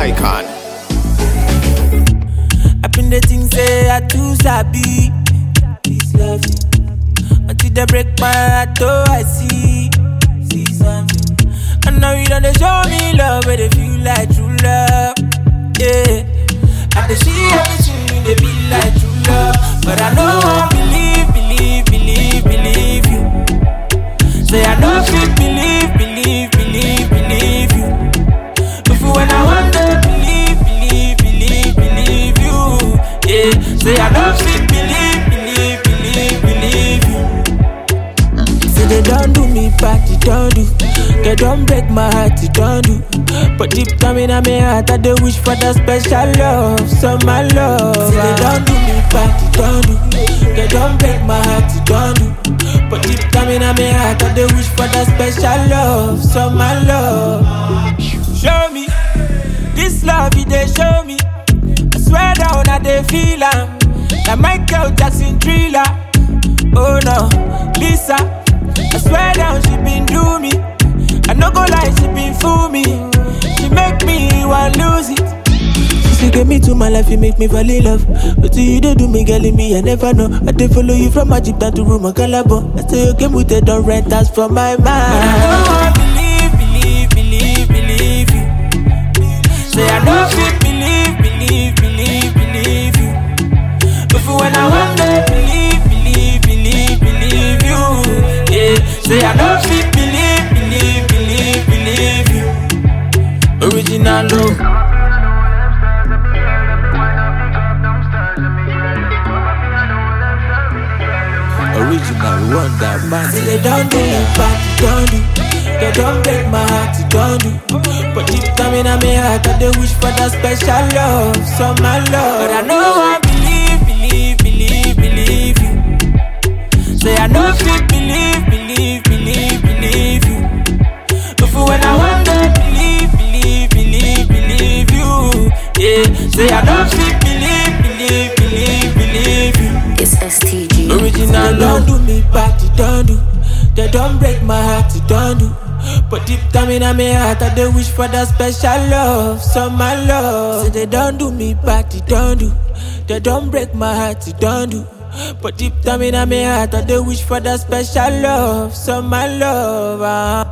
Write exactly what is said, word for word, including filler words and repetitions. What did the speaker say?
icon. I been the things say I too sabi. This love until they break my heart, oh I see. See something. And now you done they show me love, where they feel like true love. Yeah, I dey see everything they be like true love, but I know I believe, believe, believe, believe you. Say I know fit believe, believe, believe, believe you. If you when I want to believe, believe, believe, believe you. Yeah, say I know fit believe, believe, believe, believe you. Say they don't do me bad, they don't do. They don't break my heart, they don't do. But deep down in my heart, I do wish for that special love, so my love. Say they don't do me bad, they don't do. They don't break my heart, they don't do. But deep down in my heart, I do wish for that special love, so my love. Show me this love, it they show me. I swear down, I they feel am. Like Michael Jackson thriller. Oh no, Lisa. I swear down, she been do me. I no go lie, she been fool me. She make me want lose it. She get me to my life, you make me fall in love. But till you don't do me, girl, in me, I never know. I dey follow you from Egypt down to Roma, Calabo. I say you came with the don't rent us from my mind. But I know I believe, believe, believe, believe you. Say I know fit believe, believe, believe, believe you. But for when I want to believe, believe, believe, believe you. Yeah, say I know fit believe, believe, believe, believe you. Original love. Original wonder man. Say they don't do me bad, they don't do. They don't break my heart, they don't do. But deep down in my heart, I do wish for that special love, so my love. But I know I believe, believe, believe, believe you. Say I know fit believe, believe, believe, believe you. But for when I want to believe, believe, believe, believe you. Yeah, say I know fit believe, believe, believe, believe you. It's S T G. Original they don't do me bad, they don't do. They don't break my heart, they don't do. But deep down in my heart, I do wish for that special love, so my love. Say they don't do me bad, they don't do. They don't break my heart, they don't do. But deep down in my heart, I do wish for that special love, so my love. Uh.